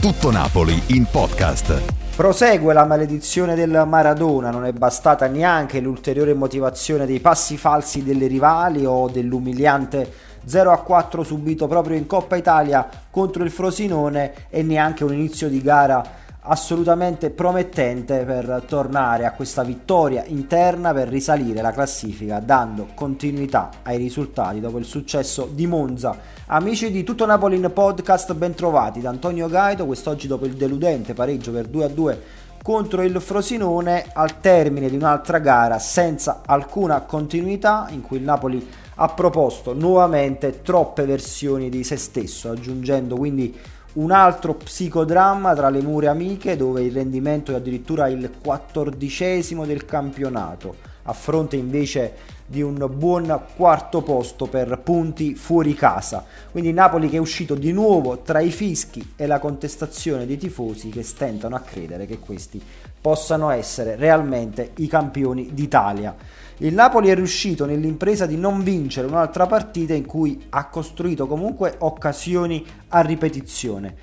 Tutto Napoli in podcast. Prosegue la maledizione del Maradona, non è bastata neanche l'ulteriore motivazione dei passi falsi delle rivali o dell'umiliante 0-4 subito proprio in Coppa Italia contro il Frosinone e neanche un inizio di gara assolutamente promettente per tornare a questa vittoria interna per risalire la classifica dando continuità ai risultati dopo il successo di Monza. Amici di Tutto Napoli in podcast, ben trovati da Antonio Gaito, quest'oggi dopo il deludente pareggio per 2-2 contro il Frosinone al termine di un'altra gara senza alcuna continuità in cui il Napoli ha proposto nuovamente troppe versioni di se stesso, aggiungendo quindi un altro psicodramma tra le mura amiche dove il rendimento è addirittura il 14° del campionato a fronte invece di un buon quarto posto per punti fuori casa. Quindi Napoli che è uscito di nuovo tra i fischi e la contestazione dei tifosi che stentano a credere che questi possano essere realmente i campioni d'Italia. Il Napoli è riuscito nell'impresa di non vincere un'altra partita in cui ha costruito comunque occasioni a ripetizione,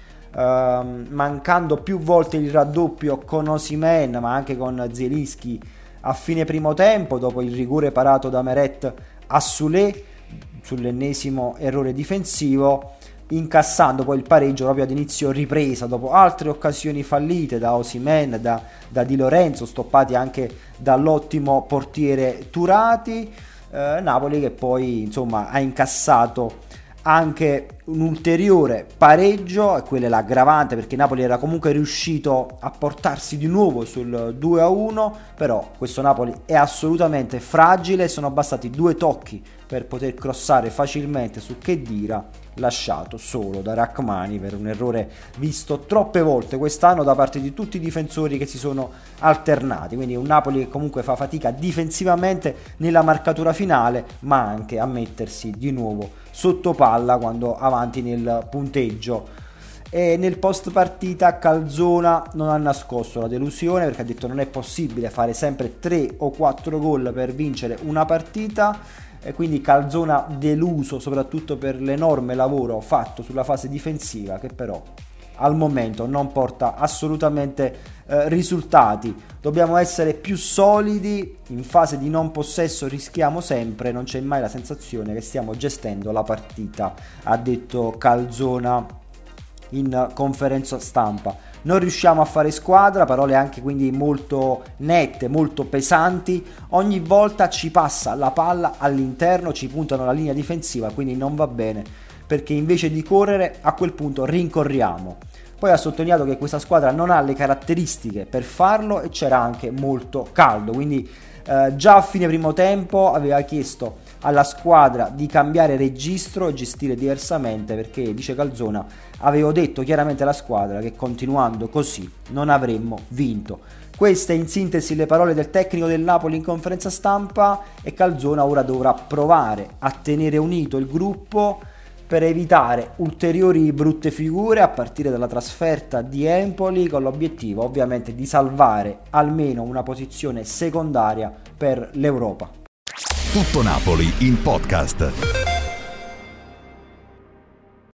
mancando più volte il raddoppio con Osimhen ma anche con Zielinski a fine primo tempo dopo il rigore parato da Meret a Soulé sull'ennesimo errore difensivo, incassando poi il pareggio proprio ad inizio ripresa dopo altre occasioni fallite da Osimhen, da Di Lorenzo, stoppati anche dall'ottimo portiere Turati. Napoli che poi insomma ha incassato anche un ulteriore pareggio, e quella è l'aggravante perché Napoli era comunque riuscito a portarsi di nuovo sul 2-1, però questo Napoli è assolutamente fragile, sono bastati 2 tocchi per poter crossare facilmente su Khedira, lasciato solo da Rrahmani per un errore visto troppe volte quest'anno da parte di tutti i difensori che si sono alternati. Quindi un Napoli che comunque fa fatica difensivamente nella marcatura finale, ma anche a mettersi di nuovo sotto palla quando avanti nel punteggio. E nel post partita Calzona non ha nascosto la delusione perché ha detto non è possibile fare sempre 3 o 4 gol per vincere una partita, e quindi Calzona deluso soprattutto per l'enorme lavoro fatto sulla fase difensiva che però al momento non porta assolutamente risultati. Dobbiamo essere più solidi, in fase di non possesso rischiamo sempre, non c'è mai la sensazione che stiamo gestendo la partita, ha detto Calzona in conferenza stampa. Non riusciamo a fare squadra, parole anche quindi molto nette, molto pesanti, ogni volta ci passa la palla all'interno, ci puntano la linea difensiva, quindi non va bene perché invece di correre a quel punto rincorriamo. Poi ha sottolineato che questa squadra non ha le caratteristiche per farlo e c'era anche molto caldo, quindi già a fine primo tempo aveva chiesto alla squadra di cambiare registro e gestire diversamente perché, dice Calzona, avevo detto chiaramente alla squadra che continuando così non avremmo vinto. Queste in sintesi le parole del tecnico del Napoli in conferenza stampa, e Calzona ora dovrà provare a tenere unito il gruppo per evitare ulteriori brutte figure a partire dalla trasferta di Empoli, con l'obiettivo ovviamente di salvare almeno una posizione secondaria per l'Europa. Tutto Napoli in podcast.